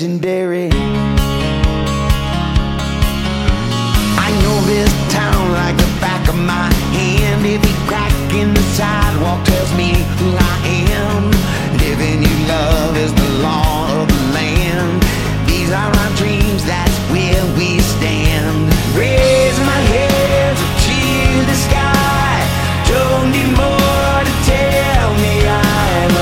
legendary. I know this town like the back of my hand. Every crack in the sidewalk tells me who I am. Living you love is the law of the land. These are our dreams, that's where we stand. Raise my head to the sky. Don't need more to tell me I'm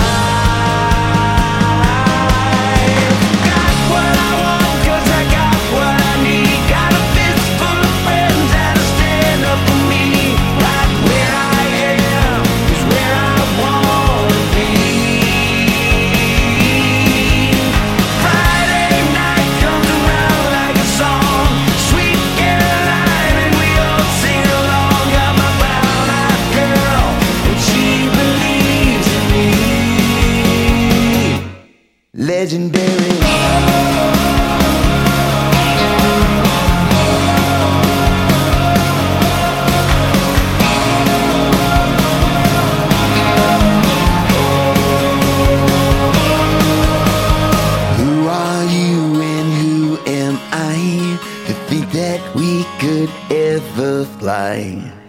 alive. Got what I want 'cause I got what I need. Got a fist full of friends that'll stand up for me. Right where I am is where I wanna be. Friday night comes around like a song. Sweet Caroline and we all sing along. Got my brown-eyed girl and she believes in me. Legendary. Who are you and who am I to think that we could ever fly?